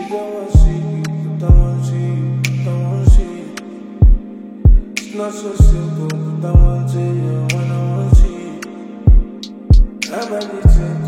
don't want to see you, don't want to see you, don't want to see you. It's not so simple, but I want to see you when I want to see you. I'm ready to